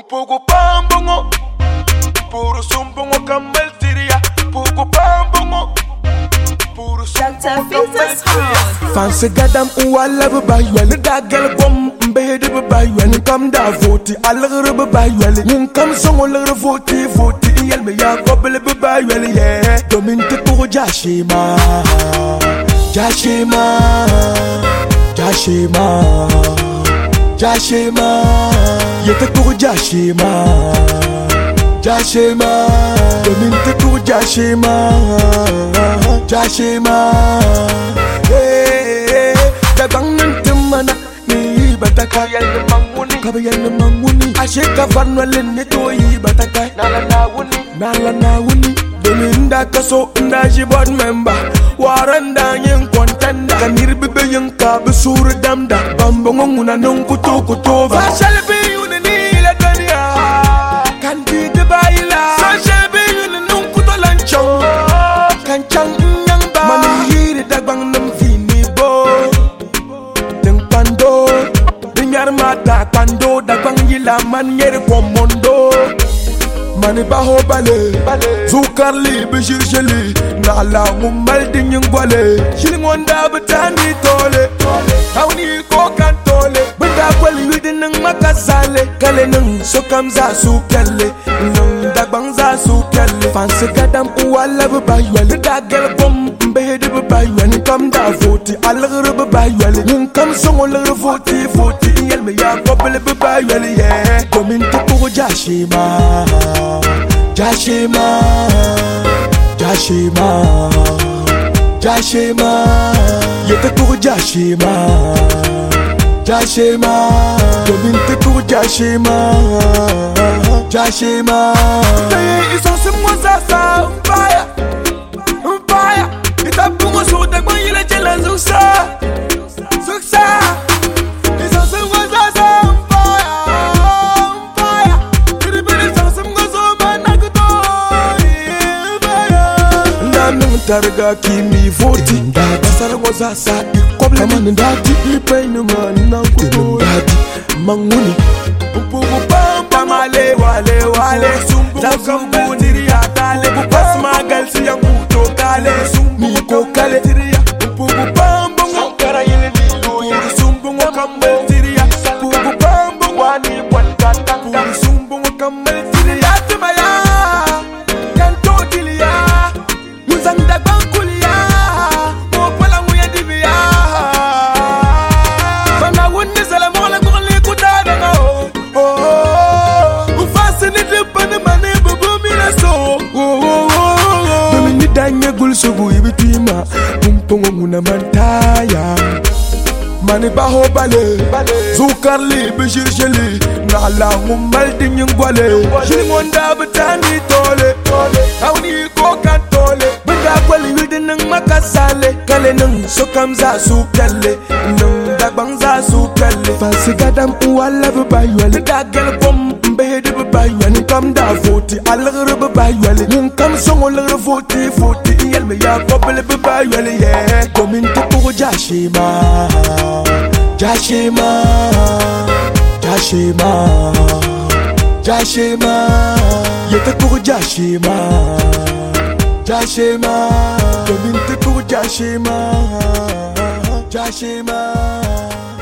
Pugu pambongo, puro sumbongo kamal tiria. Pugu pambongo, puro sumbongo kamal tiria. Fancy gadam uwala babaywali, dagel bom mbede babaywali. Kam da voti, alagre babaywali. Nin kam songo lagre voti, iyal me ya gobele babaywali. Yeah, dominte puro jashima, jashima, jashima. Jashima, yete pour Jashima, Jashima, dominte pour Jashima, Jashima. Hey, dabang nantumana ni bataka yal manguni, kabayal manguni. Asheka vanwale netoi bataka nala nawuni. Dominda kaso ndaji board member, waranda yen contender. Kanir bibe yen kabe sur damda, bambongo nguna nung kuto kuto. Fashal be yunini la dunia, kandi de baila. Fashal be yunini nung kuto lanchong, kanchang nyangba. Mani yiri dagbang nam fini bo, deng pando, denyar mata pando dagbang yila man yere komondo. Mani baho bale, zukarli bishirsheli, nala mumal dinyung gwale. Shiling wanda batani tole, hauni ko kantole. Benda kwali widin ng makasale, kale nung sokam za sukele, nung dagbang za sukele. Fancy gadam uwala babaywali, dagel bom mbede babaywali. Kam da voti, alagre babaywali. Nung kam songo lagre voti, iyal me ya gobele babaywali. Yeah, dominte pour Jashima, Jashima, Jashima, Jashima, yete pour Jashima, Jashima, dominte pour Jashima, Jashima. Ils sont sur moi ça, fire, fire. Ils tapent pour moi sur ta gueule, il a déjà la zouksa. Ils sont sur moi ça, targa kimi voti basar waza sa ikoble man ndati ipainu man na kuto manguni pupu pamba male wale sumbu tiria kale pas magal si yanguto kale sumbu ko kale tiria pupu pamba ngara yele di sumbu kambe tiria pupu pamba wani kwalkata sumbu kambe tiria tumaya kanto tilia muzanda bankulia o pala muya divya bana wonne sala mola gorli kudada o ufasini debane mane bubu minaso domini danye gul subu ibitima pumpongo muna mantaya mani baho bale zukarli bishirsheli nala mumal dinyung gwale shili wanda batani tole hauni ko kantole benda kwali widin ng makasale kale nung sokam za sukele nung dagbang za sukele fancy gadam uwala babaywali dagel bom mbede babaywali kam da voti alagre babaywali nung kam songo lagre voti iyal me ya gobele babaywali. Yeah, dominte pour Jashima, Jashima, Jashima, Jashima, yete pour Jashima, Jashima, dominte pour Jashima, Jashima.